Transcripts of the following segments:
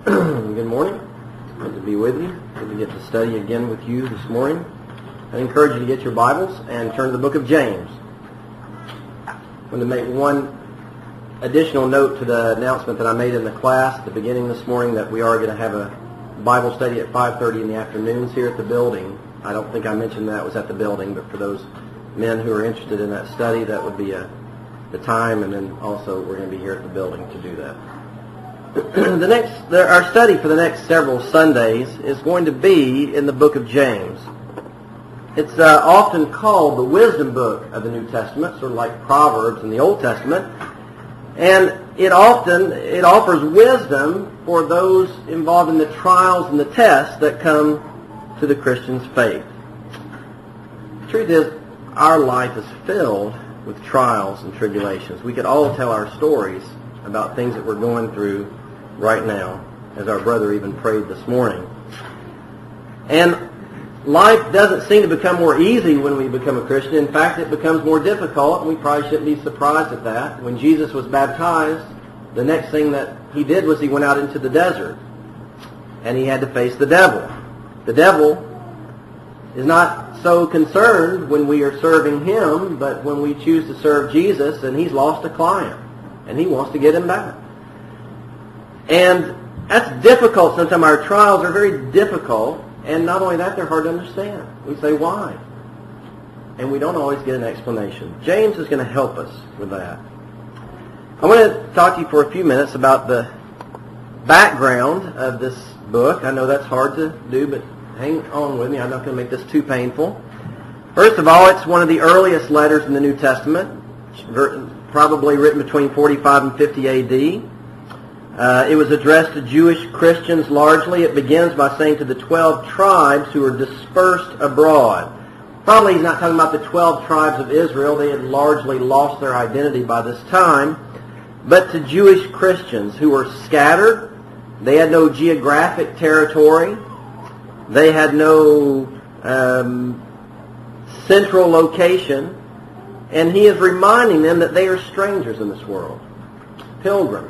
Good morning. Good to be with you. Good to get to study again with you this morning. I encourage you to get your Bibles and turn to the book of James. I'm going to make one additional note to the announcement that I made in the class at the beginning this morning that we are going to have a Bible study at 5:30 in the afternoons here at the building. I don't think I mentioned that was at the building, but for those men who are interested in that study, that would be the time, and then also we're going to be here at the building to do that. Our study for the next several Sundays is going to be in the book of James. It's often called the wisdom book of the New Testament, sort of like Proverbs in the Old Testament, and it offers wisdom for those involved in the trials and the tests that come to the Christian's faith. The truth is, our life is filled with trials and tribulations. We could all tell our stories about things that we're going through right now, as our brother even prayed this morning. And life doesn't seem to become more easy when we become a Christian. In fact, it becomes more difficult, and we probably shouldn't be surprised at that. When Jesus was baptized, the next thing that he did was he went out into the desert, and he had to face the devil. The devil is not so concerned when we are serving him, but when we choose to serve Jesus, and he's lost a client, and he wants to get him back. And that's difficult. Sometimes our trials are very difficult, and not only that, they're hard to understand. We say, why? And we don't always get an explanation. James is going to help us with that. I want to talk to you for a few minutes about the background of this book. I know that's hard to do, but hang on with me. I'm not going to make this too painful. First of all, it's one of the earliest letters in the New Testament, probably written between 45 and 50 A.D. It was addressed to Jewish Christians largely. It begins by saying to the 12 tribes who were dispersed abroad. Probably he's not talking about the 12 tribes of Israel. They had largely lost their identity by this time. But to Jewish Christians who were scattered. They had no geographic territory. They had no central location. And he is reminding them that they are strangers in this world, pilgrims.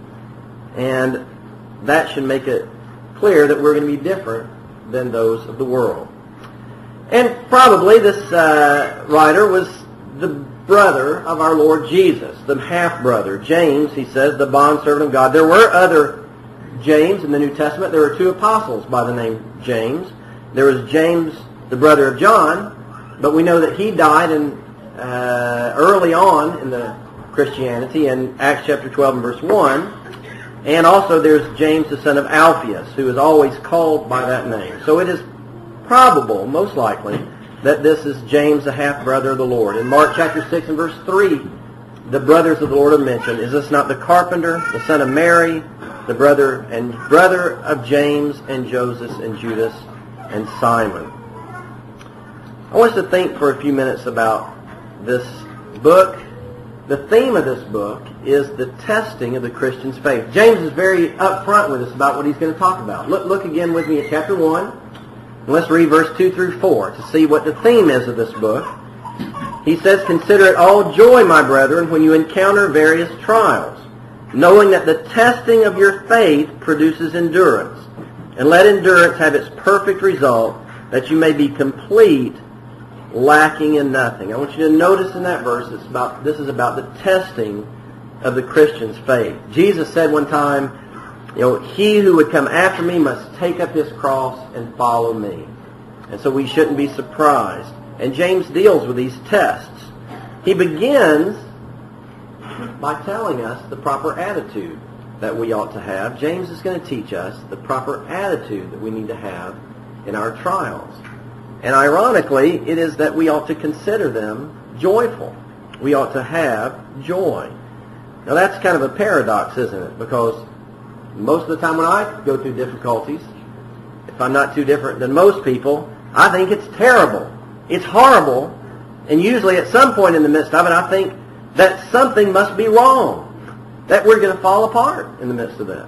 And that should make it clear that we're going to be different than those of the world. And probably this writer was the brother of our Lord Jesus, the half-brother. James, he says, the bondservant of God. There were other James in the New Testament. There were two apostles by the name James. There was James, the brother of John, but we know that he died early on in the Christianity in Acts chapter 12 and verse 1. And also there's James, the son of Alphaeus, who is always called by that name. So it is probable, most likely, that this is James, the half-brother of the Lord. In Mark chapter 6 and verse 3, the brothers of the Lord are mentioned. Is this not the carpenter, the son of Mary, the brother of James and Joseph and Judas and Simon? I want us to think for a few minutes about this book. The theme of this book is the testing of the Christian's faith. James is very upfront with us about what he's going to talk about. Look again with me at chapter 1. And let's read verse 2 through 4 to see what the theme is of this book. He says, "Consider it all joy, my brethren, when you encounter various trials, knowing that the testing of your faith produces endurance. And let endurance have its perfect result, that you may be complete, lacking in nothing." I want you to notice in that verse, this is about the testing of the Christian's faith. Jesus said one time, he who would come after me must take up his cross and follow me. And so we shouldn't be surprised. And James deals with these tests. He begins by telling us the proper attitude that we ought to have. James is going to teach us the proper attitude that we need to have in our trials. And ironically, it is that we ought to consider them joyful. We ought to have joy. Now that's kind of a paradox, isn't it? Because most of the time when I go through difficulties, if I'm not too different than most people, I think it's terrible. It's horrible. And usually at some point in the midst of it, I think that something must be wrong. That we're going to fall apart in the midst of this.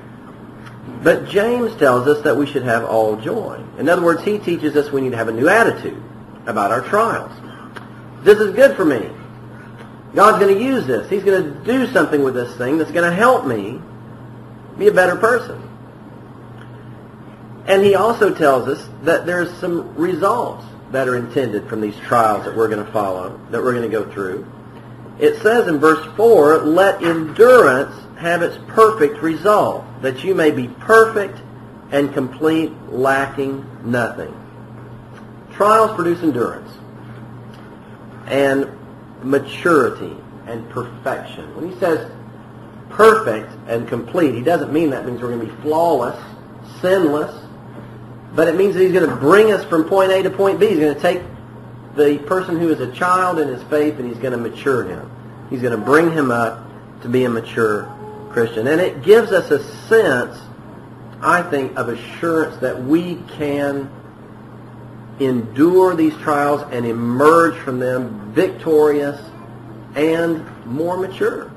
But James tells us that we should have all joy. In other words, he teaches us we need to have a new attitude about our trials. This is good for me. God's going to use this. He's going to do something with this thing that's going to help me be a better person. And he also tells us that there's some results that are intended from these trials that we're going to follow, that we're going to go through. It says in verse 4, let endurance have its perfect result, that you may be perfect and complete, lacking nothing. Trials produce endurance and maturity and perfection. When he says perfect and complete, he doesn't mean that means we're going to be flawless, sinless, but it means that he's going to bring us from point A to point B. He's going to take the person who is a child in his faith and he's going to mature him. He's going to bring him up to be a mature Christian. And it gives us a sense, I think, of assurance that we can endure these trials and emerge from them victorious and more mature.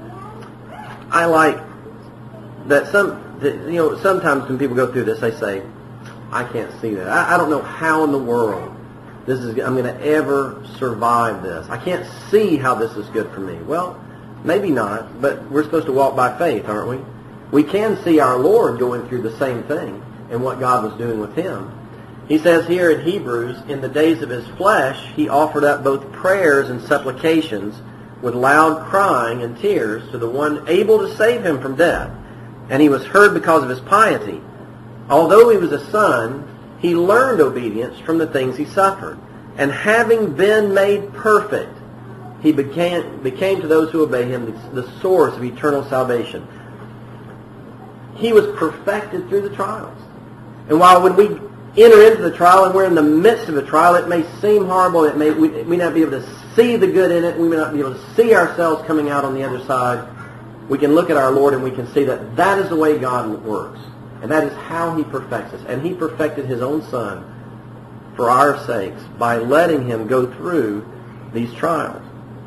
I like that sometimes when people go through this, they say, I can't see that. I don't know how in the world I'm going to ever survive this. I can't see how this is good for me. Well, maybe not, but we're supposed to walk by faith, aren't we? We can see our Lord going through the same thing and what God was doing with him. He says here in Hebrews, in the days of his flesh, he offered up both prayers and supplications with loud crying and tears to the one able to save him from death. And he was heard because of his piety. Although he was a son, he learned obedience from the things he suffered. And having been made perfect, he became to those who obey him the source of eternal salvation. He was perfected through the trials. And while when we enter into the trial and we're in the midst of a trial, it may seem horrible, we may not be able to see the good in it, we may not be able to see ourselves coming out on the other side, we can look at our Lord and we can see that that is the way God works. And that is how he perfects us. And he perfected his own Son for our sakes by letting him go through these trials.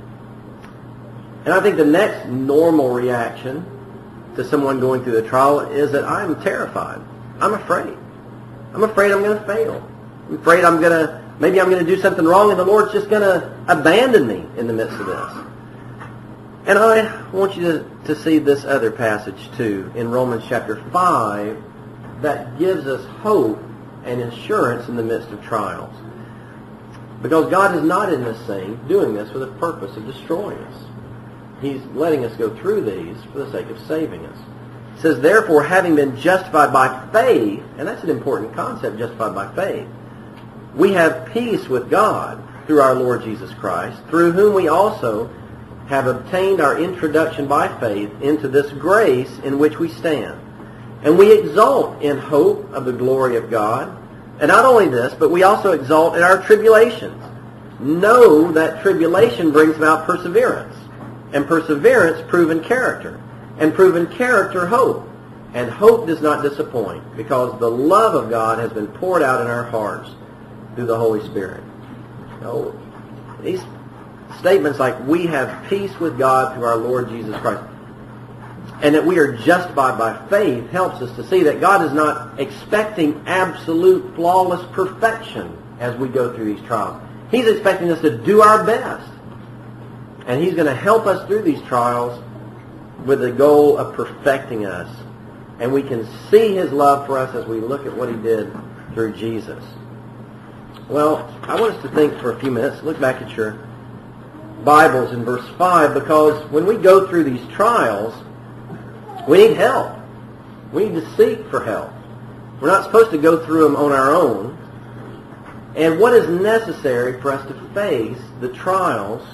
And I think the next normal reaction to someone going through the trial is that I'm terrified. I'm afraid. I'm afraid I'm going to fail. I'm afraid maybe I'm going to do something wrong and the Lord's just going to abandon me in the midst of this. And I want you to see this other passage too in Romans chapter 5 that gives us hope and assurance in the midst of trials. Because God is not in this thing doing this for the purpose of destroying us. He's letting us go through these for the sake of saving us. It says, therefore, having been justified by faith, and that's an important concept, justified by faith, we have peace with God through our Lord Jesus Christ, through whom we also have obtained our introduction by faith into this grace in which we stand. And we exult in hope of the glory of God. And not only this, but we also exult in our tribulations. Know that tribulation brings about perseverance. And perseverance, proven character. And proven character, hope. And hope does not disappoint, because the love of God has been poured out in our hearts through the Holy Spirit. So, these statements like we have peace with God through our Lord Jesus Christ, and that we are justified by faith, helps us to see that God is not expecting absolute flawless perfection as we go through these trials. He's expecting us to do our best. And he's going to help us through these trials with the goal of perfecting us. And we can see his love for us as we look at what he did through Jesus. Well, I want us to think for a few minutes. Look back at your Bibles in verse 5, because when we go through these trials, we need help. We need to seek for help. We're not supposed to go through them on our own. And what is necessary for us to face the trials,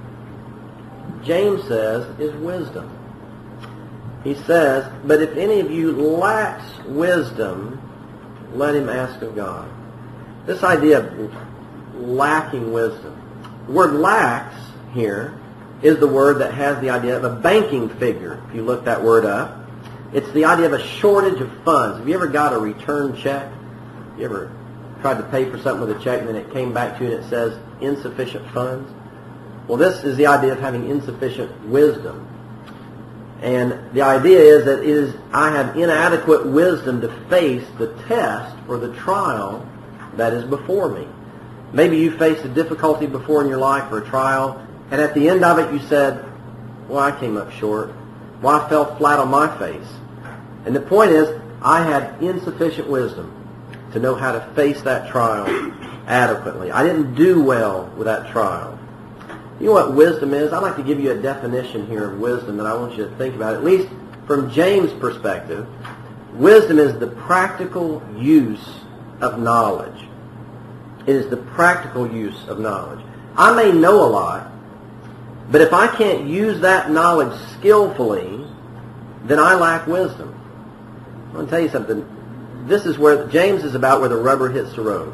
James says, is wisdom. He says, but if any of you lacks wisdom, let him ask of God. This idea of lacking wisdom. The word lacks here is the word that has the idea of a banking figure. If you look that word up, it's the idea of a shortage of funds. Have you ever got a return check? You ever tried to pay for something with a check and then it came back to you and it says insufficient funds? Well, this is the idea of having insufficient wisdom. And the idea is that I have inadequate wisdom to face the test or the trial that is before me. Maybe you faced a difficulty before in your life or a trial, and at the end of it you said, well, I came up short. Well, I fell flat on my face. And the point is, I had insufficient wisdom. to know how to face that trial adequately. I didn't do well with that trial. You know what wisdom is? I'd like to give you a definition here of wisdom that I want you to think about, at least from James' perspective. Wisdom is the practical use of knowledge. It is the practical use of knowledge. I may know a lot, but if I can't use that knowledge skillfully, then I lack wisdom. I want to tell you something. This is where James is about where the rubber hits the road.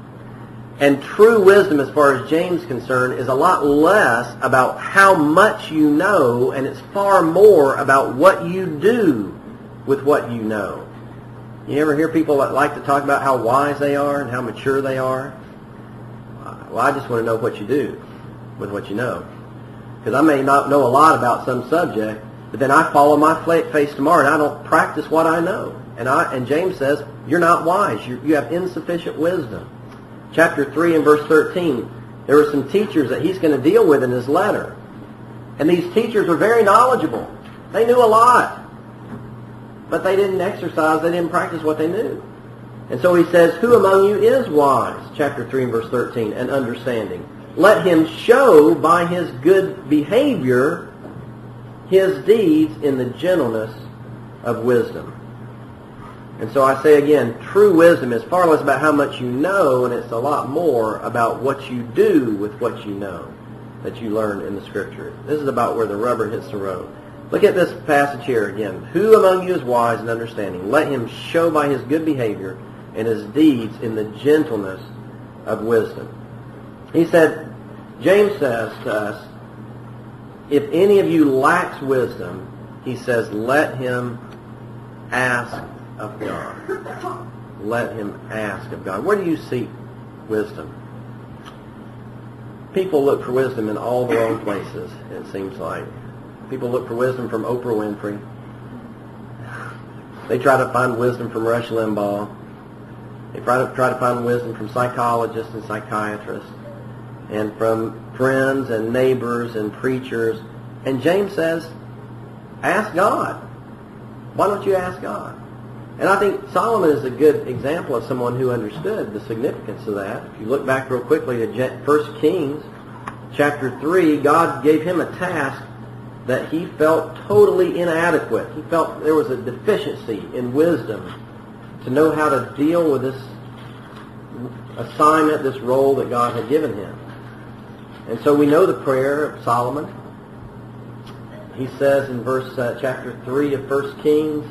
And true wisdom, as far as James is concerned, is a lot less about how much you know, and it's far more about what you do with what you know. You ever hear people that like to talk about how wise they are and how mature they are? Well, I just want to know what you do with what you know. Because I may not know a lot about some subject, but then I fall on my face tomorrow and I don't practice what I know. And James says, you're not wise. You have insufficient wisdom. Chapter 3 and verse 13, there were some teachers that he's going to deal with in his letter. And these teachers were very knowledgeable. They knew a lot. But they didn't exercise, they didn't practice what they knew. And so he says, who among you is wise? Chapter 3 and verse 13, and understanding. Let him show by his good behavior his deeds in the gentleness of wisdom. And so I say again, true wisdom is far less about how much you know, and it's a lot more about what you do with what you know that you learned in the Scripture. This is about where the rubber hits the road. Look at this passage here again. Who among you is wise and understanding? Let him show by his good behavior and his deeds in the gentleness of wisdom. He said, James says to us, if any of you lacks wisdom, he says, let him ask of God. Let him ask of God. Where do you seek wisdom? People look for wisdom in all the wrong places, it seems like. People look for wisdom from Oprah Winfrey. They try to find wisdom from Rush Limbaugh. They try to find wisdom from psychologists and psychiatrists and from friends and neighbors and preachers. And James says, ask God. Why don't you ask God? And I think Solomon is a good example of someone who understood the significance of that. If you look back real quickly to 1 Kings chapter 3, God gave him a task that he felt totally inadequate. He felt there was a deficiency in wisdom to know how to deal with this assignment, this role that God had given him. And so we know the prayer of Solomon. He says in chapter 3 of 1 Kings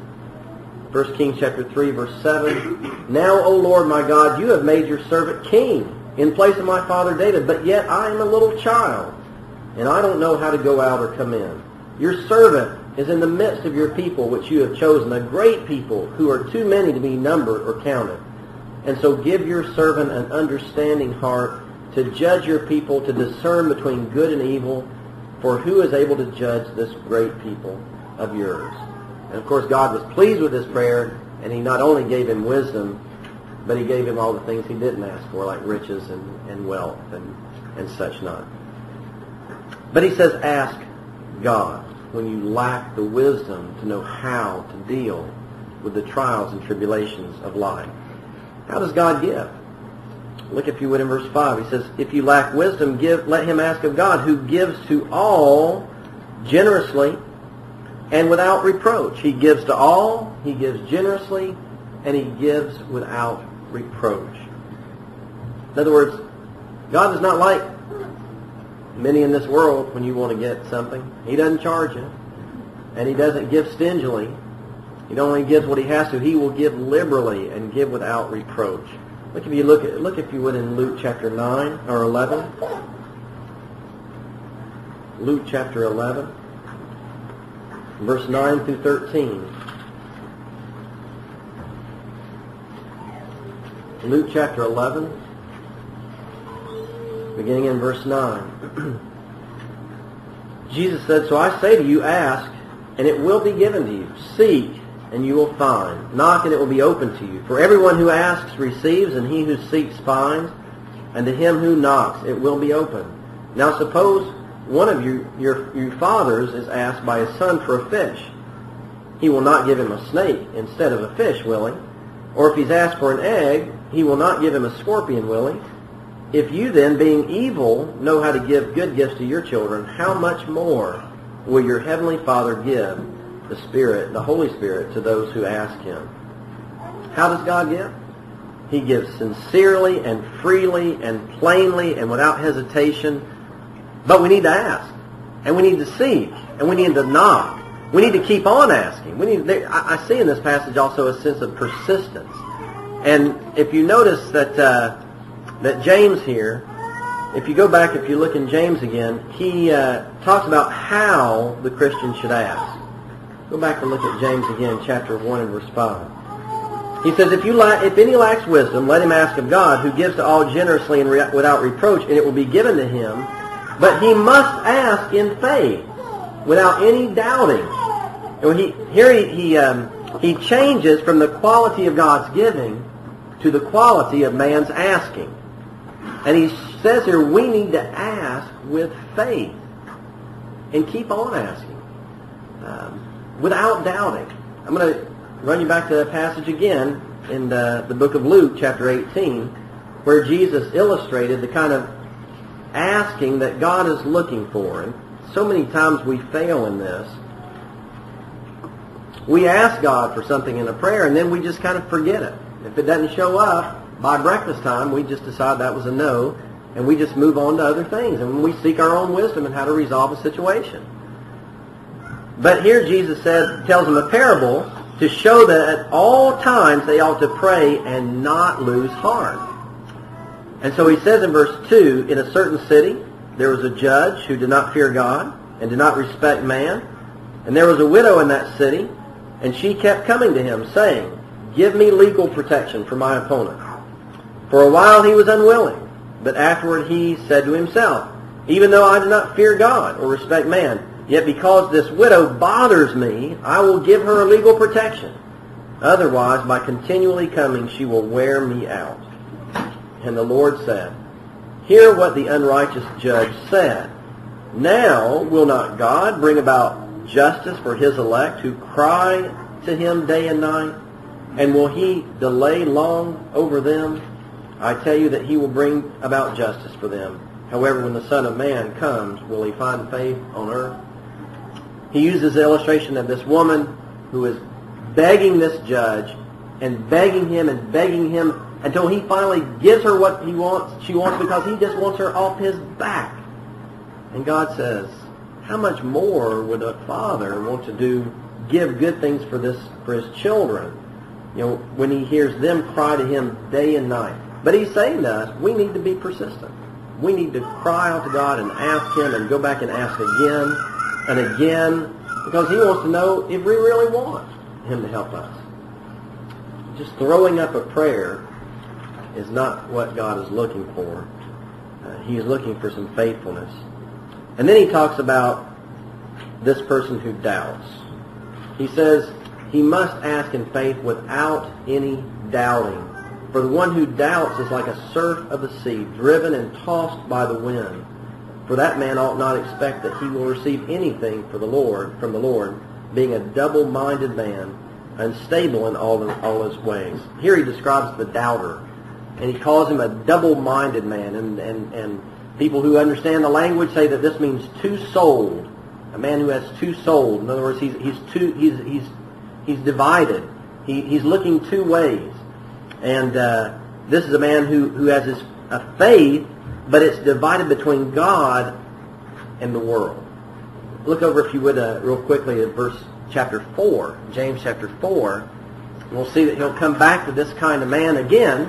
chapter 3, verse 7, Now, O Lord my God, you have made your servant king in place of my father David, but yet I am a little child, and I don't know how to go out or come in. Your servant is in the midst of your people, which you have chosen, a great people who are too many to be numbered or counted. And so give your servant an understanding heart to judge your people, to discern between good and evil, for who is able to judge this great people of yours? And of course, God was pleased with his prayer, and he not only gave him wisdom, but he gave him all the things he didn't ask for, like riches and wealth and such not. But he says, ask God when you lack the wisdom to know how to deal with the trials and tribulations of life. How does God give? Look, if you would, in verse 5. He says, if you lack wisdom, let him ask of God, who gives to all generously and without reproach. He gives to all, he gives generously, and he gives without reproach. In other words, God is not like many in this world when you want to get something. He doesn't charge you, and he doesn't give stingily. He only gives what he has to. He will give liberally and give without reproach. Look if you would in Luke chapter 9 or 11. Luke chapter 11, verse 9 through 13. Luke chapter 11, beginning in verse 9. Jesus said, So I say to you, ask, and it will be given to you. Seek, and you will find. Knock, and it will be opened to you. For everyone who asks receives, and he who seeks finds, and to him who knocks it will be opened. Now suppose one of your fathers is asked by his son for a fish. He will not give him a snake instead of a fish, will he? Or if he's asked for an egg, he will not give him a scorpion, will he? If you then, being evil, know how to give good gifts to your children, how much more will your heavenly Father give the Spirit, the Holy Spirit, to those who ask him? How does God give? He gives sincerely and freely and plainly and without hesitation. But we need to ask. And we need to seek. And we need to knock. We need to keep on asking. I see in this passage also a sense of persistence. And if you notice that James here, if you go back, if you look in James again, he talks about how the Christian should ask. Go back and look at James again, chapter 1 and verse 5. He says, if any lacks wisdom, let him ask of God, who gives to all generously and without reproach, and it will be given to him. But he must ask in faith, without any doubting. And he changes from the quality of God's giving to the quality of man's asking. And he says here, we need to ask with faith and keep on asking without doubting. I'm going to run you back to that passage again in the book of Luke, chapter 18, where Jesus illustrated the kind of asking that God is looking for. And so many times we fail in this. We ask God for something in a prayer, and then we just kind of forget it. If it doesn't show up by breakfast time, we just decide that was a no, and we just move on to other things. And we seek our own wisdom in how to resolve a situation. But here Jesus tells them a parable to show that at all times they ought to pray and not lose heart. And so he says in verse 2, in a certain city there was a judge who did not fear God and did not respect man. And there was a widow in that city, and she kept coming to him, saying, give me legal protection for my opponent. For a while he was unwilling, but afterward he said to himself, even though I do not fear God or respect man, yet because this widow bothers me, I will give her a legal protection. Otherwise, by continually coming, she will wear me out. And the Lord said, hear what the unrighteous judge said. Now will not God bring about justice for his elect who cry to him day and night? And will he delay long over them? I tell you that he will bring about justice for them. However, when the Son of Man comes, will he find faith on earth? He uses the illustration of this woman who is begging this judge and begging him until he finally gives her what she wants because he just wants her off his back. And God says, how much more would a father want to give good things for his children, when he hears them cry to him day and night? But he's saying to us, we need to be persistent. We need to cry out to God and ask him and go back and ask again and again, because he wants to know if we really want him to help us. Just throwing up a prayer is not what God is looking for. He is looking for some faithfulness. And then he talks about this person who doubts. He says he must ask in faith without any doubting. For the one who doubts is like a surf of the sea, driven and tossed by the wind. For that man ought not expect that he will receive anything from the Lord, being a double-minded man, unstable in all his ways. Here he describes the doubter, and he calls him a double-minded man. And people who understand the language say that this means two-souled, a man who has two souls. In other words, he's divided. He's looking two ways. And this is a man who has a faith, but it's divided between God and the world. Look over, if you would, real quickly at chapter 4, James chapter 4. And we'll see that he'll come back to this kind of man again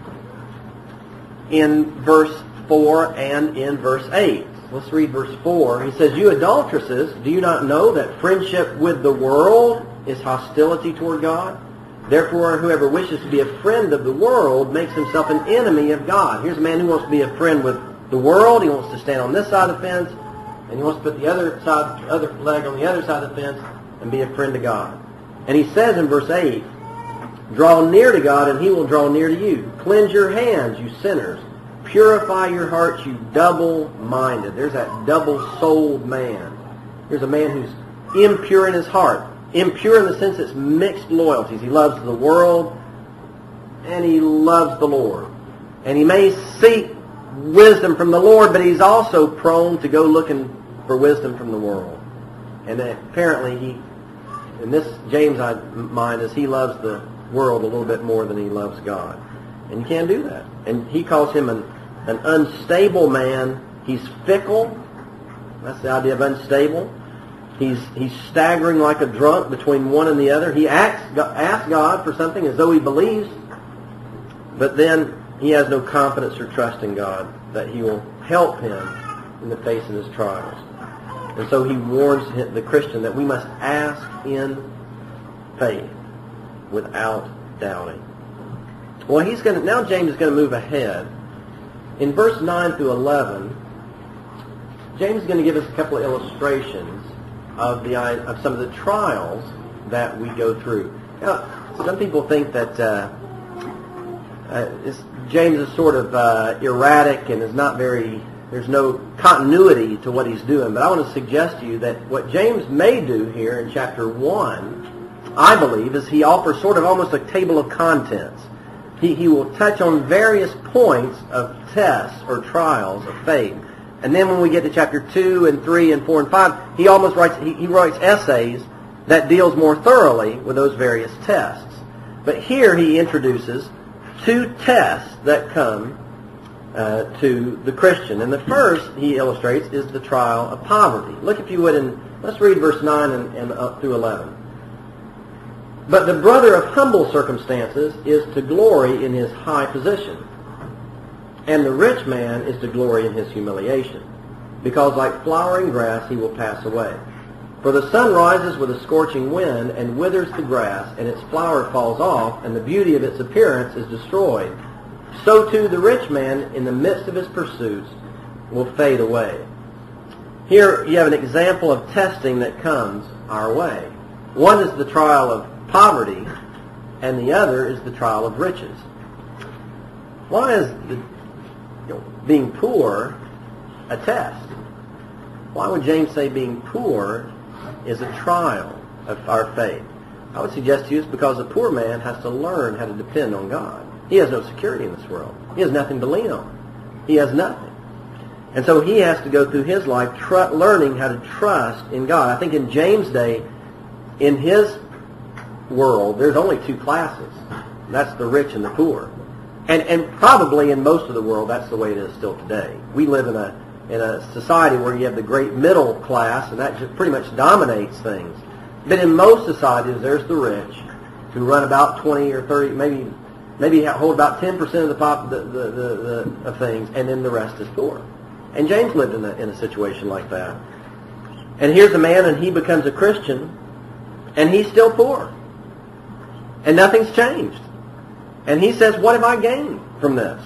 in verse 4 and in verse 8. Let's read verse 4. He says, you adulteresses, do you not know that friendship with the world is hostility toward God? Therefore, whoever wishes to be a friend of the world makes himself an enemy of God. Here's a man who wants to be a friend with the world. He wants to stand on this side of the fence, and he wants to put the other leg on the other side of the fence and be a friend to God. And he says in verse 8, draw near to God, and he will draw near to you. Cleanse your hands, you sinners. Purify your hearts, you double-minded. There's that double-souled man. Here's a man who's impure in his heart. Impure in the sense it's mixed loyalties. He loves the world and he loves the Lord. And he may seek wisdom from the Lord, but he's also prone to go looking for wisdom from the world. And apparently in this James' mind, is he loves the world a little bit more than he loves God. And you can't do that. And he calls him an unstable man. He's fickle. That's the idea of unstable. He's staggering like a drunk between one and the other. He asks God for something as though he believes, but then he has no confidence or trust in God that he will help him in the face of his trials. And so he warns the Christian that we must ask in faith without doubting. Well, now James is going to move ahead. In verse 9 through 11, James is going to give us a couple of illustrations of some of the trials that we go through. Now, some people think that James is sort of erratic and is not there's no continuity to what he's doing. But I want to suggest to you that what James may do here in chapter 1, I believe, is he offers sort of almost a table of contents. He will touch on various points of tests or trials of faith. And then when we get to chapter 2 and 3 and 4 and 5, he almost writes essays that deals more thoroughly with those various tests. But here he introduces 2 tests that come to the Christian. And the first, he illustrates, is the trial of poverty. Look, if you would, let's read verse 9 and up through 11. But the brother of humble circumstances is to glory in his high position, and the rich man is to glory in his humiliation, because like flowering grass he will pass away. For the sun rises with a scorching wind and withers the grass, and its flower falls off, and the beauty of its appearance is destroyed. So too the rich man in the midst of his pursuits will fade away. Here you have an example of testing that comes our way. One is the trial of poverty, and the other is the trial of riches. Why is being poor a test? Why would James say being poor is a trial of our faith? I would suggest to you it's because a poor man has to learn how to depend on God. He has no security in this world. He has nothing to lean on. He has nothing. And so he has to go through his life learning how to trust in God. I think in James' day, in his world, there's only 2 classes. That's the rich and the poor. And probably in most of the world, that's the way it is still today. We live in a society where you have the great middle class, and that just pretty much dominates things. But in most societies, there's the rich, who run about 20 or 30, maybe hold about 10% of of things, and then the rest is poor. And James lived in a situation like that. And here's a man, and he becomes a Christian, and he's still poor. And nothing's changed. And he says, what have I gained from this?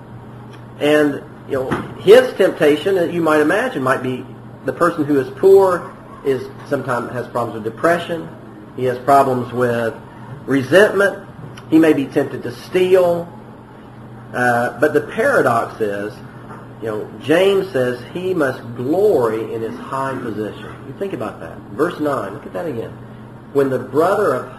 And his temptation, that you might imagine, might be the person who is poor sometimes has problems with depression. He has problems with resentment. He may be tempted to steal. But the paradox is, James says he must glory in his high position. You think about that. Verse 9, look at that again. But the brother of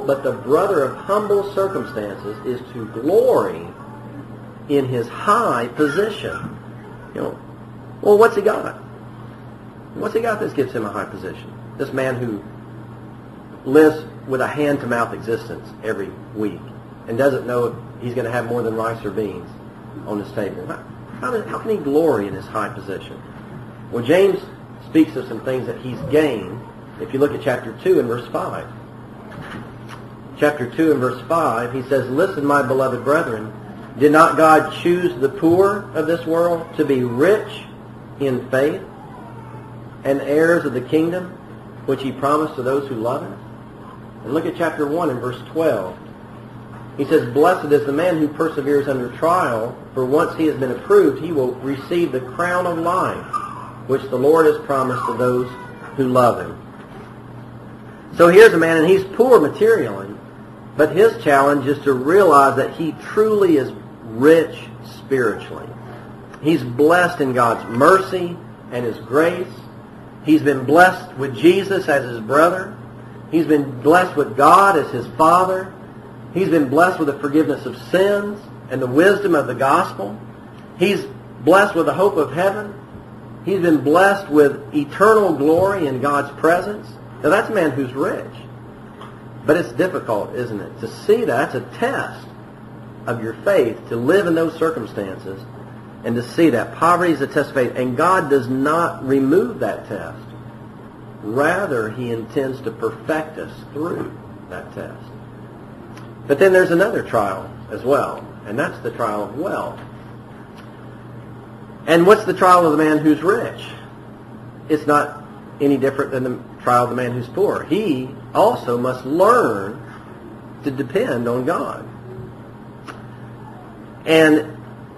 humble circumstances is to glory in his high position. Well, what's he got? What's he got that gives him a high position? This man who lives with a hand-to-mouth existence every week and doesn't know if he's going to have more than rice or beans on his table. How can he glory in his high position? Well, James speaks of some things that he's gained. If you look at chapter 2 and verse 5. Chapter 2 and verse 5, he says, Listen, my beloved brethren, did not God choose the poor of this world to be rich in faith and heirs of the kingdom which he promised to those who love him? And look at chapter 1 and verse 12. He says, Blessed is the man who perseveres under trial, for once he has been approved, he will receive the crown of life, which the Lord has promised to those who love him. So here's a man, and he's poor materially, but his challenge is to realize that he truly is rich spiritually. He's blessed in God's mercy and his grace. He's been blessed with Jesus as his brother. He's been blessed with God as his Father. He's been blessed with the forgiveness of sins and the wisdom of the gospel. He's blessed with the hope of heaven. He's been blessed with eternal glory in God's presence. Now that's a man who's rich. But it's difficult, isn't it? To see that. It's a test of your faith to live in those circumstances and to see that. Poverty is a test of faith. And God does not remove that test. Rather, He intends to perfect us through that test. But then there's another trial as well, and that's the trial of wealth. And what's the trial of the man who's rich? It's not any different than the trial of the man who's poor. He also must learn to depend on God. And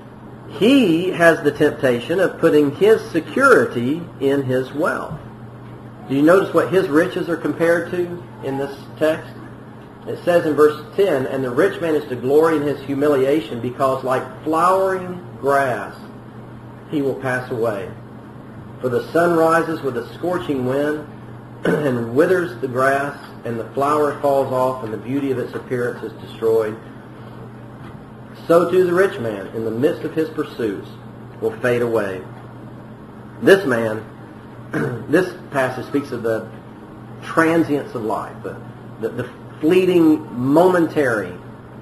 he has the temptation of putting his security in his wealth. Do you notice what his riches are compared to in this text? It says in verse 10, "And the rich man is to glory in his humiliation, because like flowering grass he will pass away. For the sun rises with a scorching wind and withers the grass, and the flower falls off, and the beauty of its appearance is destroyed. So too the rich man, in the midst of his pursuits, will fade away." This man, this passage speaks of the transience of life, the fleeting, momentary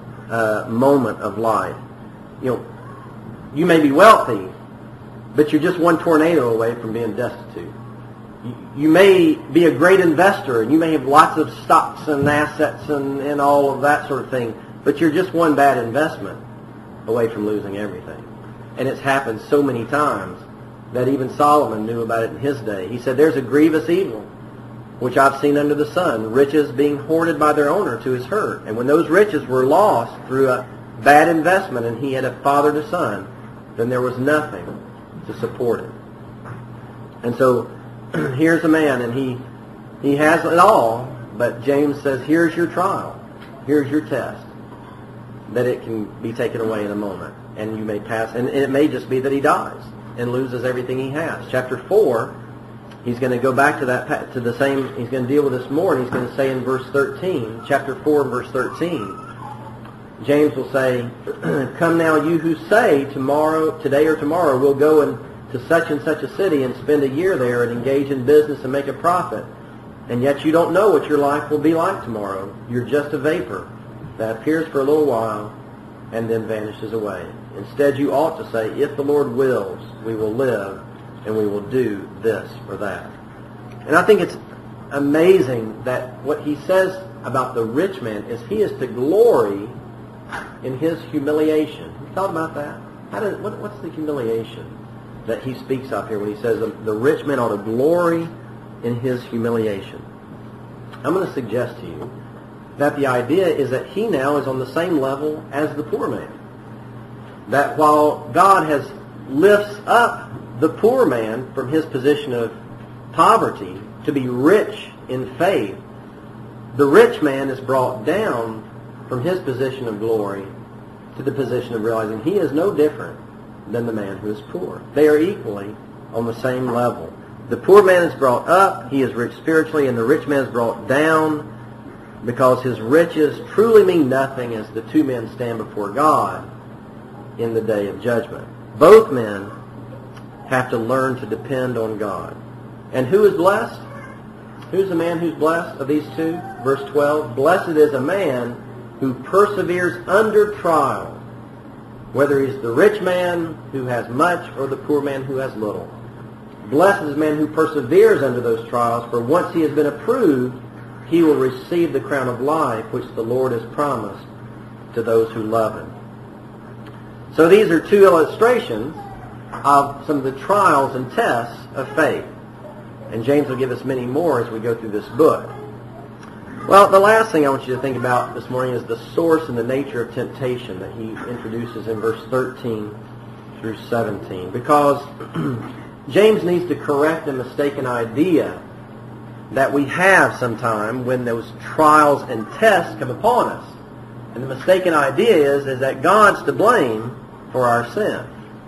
moment of life. You know, you may be wealthy, but you're just one tornado away from being destitute. You may be a great investor, and you may have lots of stocks and assets and all of that sort of thing, but you're just one bad investment away from losing everything. And it's happened so many times that even Solomon knew about it in his day. He said, "There's a grievous evil, which I've seen under the sun, riches being hoarded by their owner to his hurt." And when those riches were lost through a bad investment, and he had a father to son, then there was nothing to support it. And so here's a man, and he has it all, but James says, here's your trial. Here's your test, that it can be taken away in a moment, and you may pass, and it may just be that he dies and loses everything he has. Chapter 4, he's going to go back to that, to the same, he's going to deal with this more, and he's going to say in verse 13, chapter 4, verse 13, James will say, "Come now, you who say, today or tomorrow, we'll go to such and such a city and spend a year there and engage in business and make a profit. And yet you don't know what your life will be like tomorrow. You're just a vapor that appears for a little while and then vanishes away. Instead, you ought to say, if the Lord wills, we will live and we will do this or that." And I think it's amazing that what he says about the rich man is he is to glory in his humiliation. You thought about that? What's the humiliation that he speaks of here when he says the rich man ought to glory in his humiliation? I'm going to suggest to you that the idea is that he now is on the same level as the poor man. That while God lifts up the poor man from his position of poverty to be rich in faith, the rich man is brought down from his position of glory to the position of realizing he is no different than the man who is poor. They are equally on the same level. The poor man is brought up, he is rich spiritually, and the rich man is brought down because his riches truly mean nothing as the two men stand before God in the day of judgment. Both men have to learn to depend on God. And who is blessed? Who's the man who's blessed of these two? Verse 12, "Blessed is a man who perseveres under trial, whether he's the rich man who has much or the poor man who has little. Blessed is the man who perseveres under those trials, for once he has been approved, he will receive the crown of life which the Lord has promised to those who love him." So these are two illustrations of some of the trials and tests of faith. And James will give us many more as we go through this book. Well, the last thing I want you to think about this morning is the source and the nature of temptation that he introduces in verse 13 through 17. Because James needs to correct a mistaken idea that we have sometime when those trials and tests come upon us. And the mistaken idea is that God's to blame for our sin.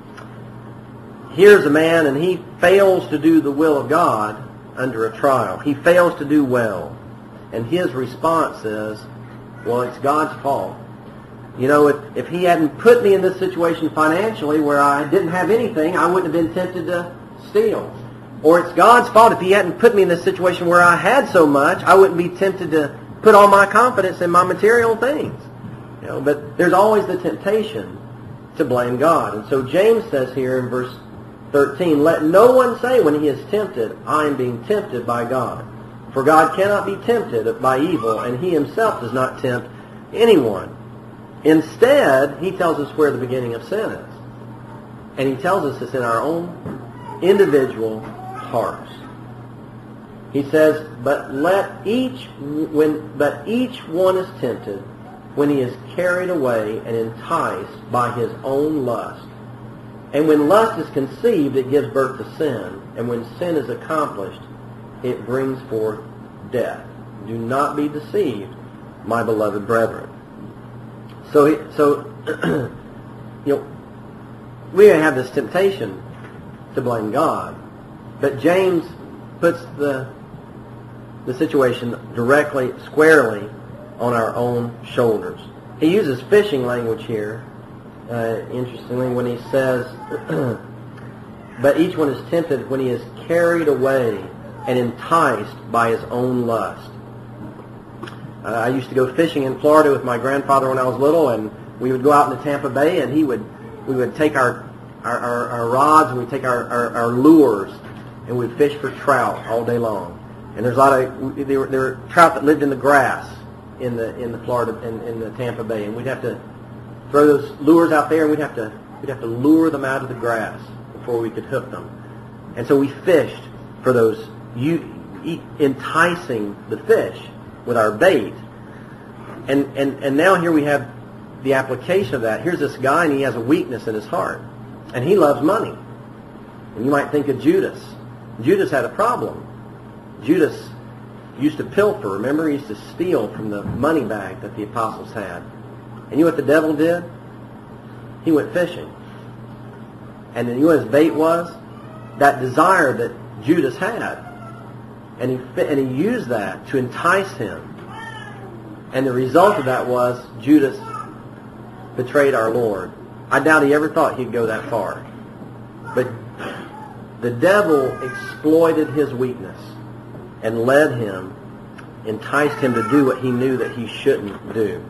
Here's a man and he fails to do the will of God under a trial. He fails to do well. And his response is, Well, it's God's fault. You know, if He hadn't put me in this situation financially where I didn't have anything, I wouldn't have been tempted to steal. Or it's God's fault if He hadn't put me in this situation where I had so much, I wouldn't be tempted to put all my confidence in my material things. You know, but there's always the temptation to blame God. And so James says here in verse 13, let no one say when he is tempted, I am being tempted by God. For God cannot be tempted by evil, and He Himself does not tempt anyone. Instead, He tells us where the beginning of sin is. And He tells us it's in our own individual hearts. He says, but each one is tempted when he is carried away and enticed by his own lust. And when lust is conceived, it gives birth to sin. And when sin is accomplished, it brings forth death. Do not be deceived, my beloved brethren. So you know, we have this temptation to blame God. But James puts the situation directly, squarely on our own shoulders. He uses fishing language here, interestingly, when he says, but each one is tempted when he is carried away and enticed by his own lust. I used to go fishing in Florida with my grandfather when I was little, and we would go out into Tampa Bay, and we would take our rods and we'd take our lures, and we'd fish for trout all day long. And there's a lot of there were trout that lived in the grass in the Florida in the Tampa Bay, and we'd have to throw those lures out there, and we'd have to lure them out of the grass before we could hook them. And so we fished for those, enticing the fish with our bait. And now here we have the application of that. Here's this guy, and he has a weakness in his heart, and he loves money. And you might think of Judas. Judas had a problem. Judas used to pilfer. Remember, he used to steal from the money bag that the apostles had. And you know what the devil did? He went fishing. And then you know what his bait was? That desire that Judas had. And he used that to entice him. And the result of that was Judas betrayed our Lord. I doubt he ever thought he'd go that far. But the devil exploited his weakness and led him, enticed him to do what he knew that he shouldn't do.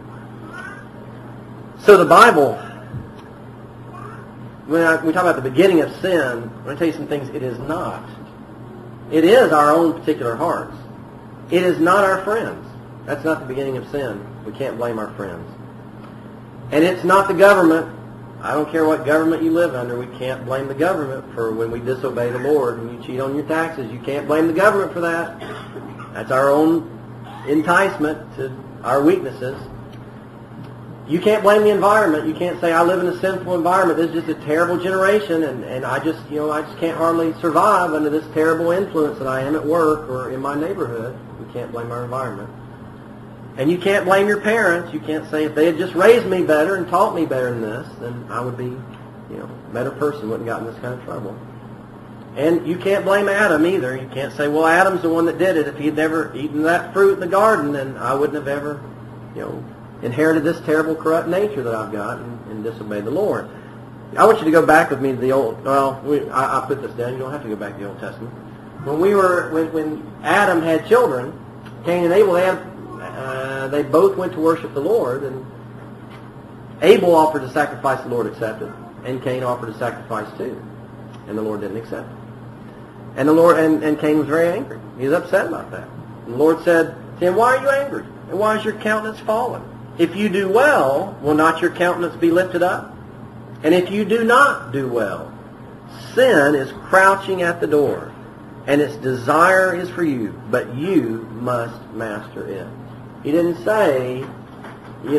So the Bible, when we talk about the beginning of sin, I'm going to tell you some things it is not. It is our own particular hearts. It is not our friends. That's not the beginning of sin. We can't blame our friends. And it's not the government. I don't care what government you live under. We can't blame the government for when we disobey the Lord and you cheat on your taxes. You can't blame the government for that. That's our own enticement to our weaknesses. You can't blame the environment. You can't say, I live in a sinful environment. This is just a terrible generation, and I just can't hardly survive under this terrible influence that I am at work or in my neighborhood. We can't blame our environment. And you can't blame your parents. You can't say, if they had just raised me better and taught me better than this, then I would be, a better person, wouldn't have gotten this kind of trouble. And you can't blame Adam either. You can't say, well, Adam's the one that did it. If he had never eaten that fruit in the garden, then I wouldn't have ever, inherited this terrible, corrupt nature that I've got and disobeyed the Lord. I want you to go back with me to the Old, I put this down. You don't have to go back to the Old Testament. When Adam had children, Cain and Abel, they both went to worship the Lord, and Abel offered a sacrifice the Lord accepted, and Cain offered a sacrifice too, and the Lord didn't accept it. And the Lord and Cain was very angry. He was upset about that. And the Lord said to him, why are you angry? And why is your countenance fallen? If you do well, will not your countenance be lifted up? And if you do not do well, sin is crouching at the door, and its desire is for you, but you must master it. He didn't say, you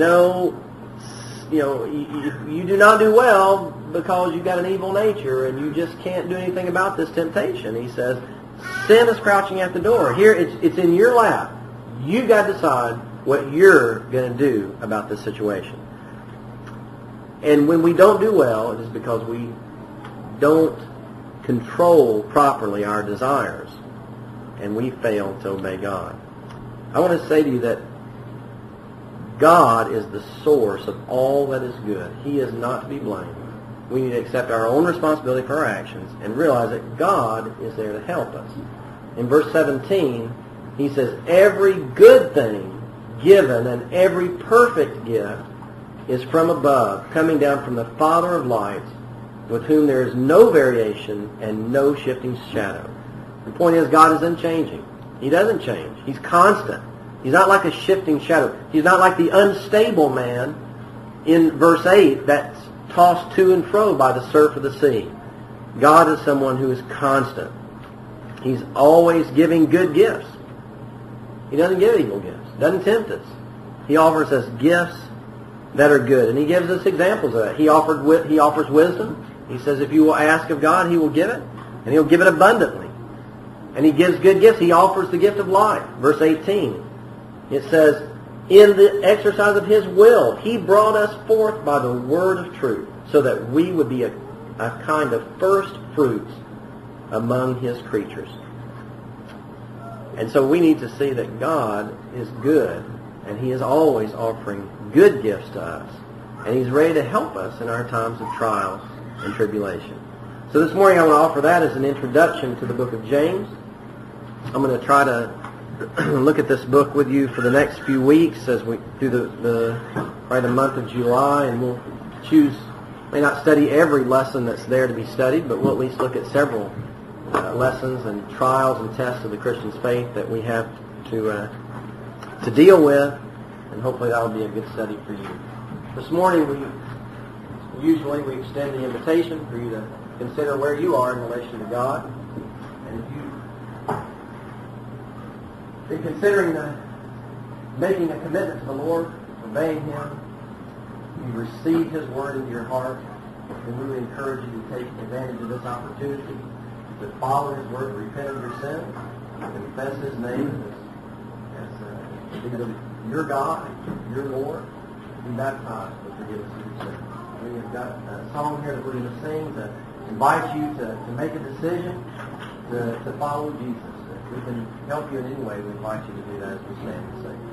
do not do well because you've got an evil nature and you just can't do anything about this temptation. He says, sin is crouching at the door. Here, it's in your lap. You've got to decide what you're going to do about this situation. And when we don't do well, it is because we don't control properly our desires, and we fail to obey God. I want to say to you that God is the source of all that is good. He is not to be blamed. We need to accept our own responsibility for our actions and realize that God is there to help us. In verse 17, he says, every good thing given and every perfect gift is from above, coming down from the Father of lights, with whom there is no variation and no shifting shadow. The point is, God is unchanging. He doesn't change. He's constant. He's not like a shifting shadow. He's not like the unstable man in verse 8 that's tossed to and fro by the surf of the sea. God is someone who is constant. He's always giving good gifts. He doesn't give evil gifts. Doesn't tempt us. He offers us gifts that are good. And he gives us examples of that. He offers wisdom. He says if you will ask of God, he will give it. And he'll give it abundantly. And he gives good gifts. He offers the gift of life. Verse 18. It says, in the exercise of his will, he brought us forth by the word of truth, so that we would be a kind of first fruits among his creatures. And so we need to see that God is good, and he is always offering good gifts to us. And he's ready to help us in our times of trials and tribulation. So this morning I want to offer that as an introduction to the book of James. I'm going to try to look at this book with you for the next few weeks as we through probably the month of July, and we'll may not study every lesson that's there to be studied, but we'll at least look at several lessons and trials and tests of the Christian's faith that we have to deal with, and hopefully that will be a good study for you. This morning we extend the invitation for you to consider where you are in relation to God, and if you in considering making a commitment to the Lord, obeying him, you receive his word into your heart, and we would encourage you to take advantage of this opportunity to follow his word, repent of your sin, confess his name as your God, your Lord, be baptized for forgiveness of your sins. We have got a song here that we're going to sing to invite you to make a decision to follow Jesus. If we can help you in any way, we invite you to do that as we stand and sing.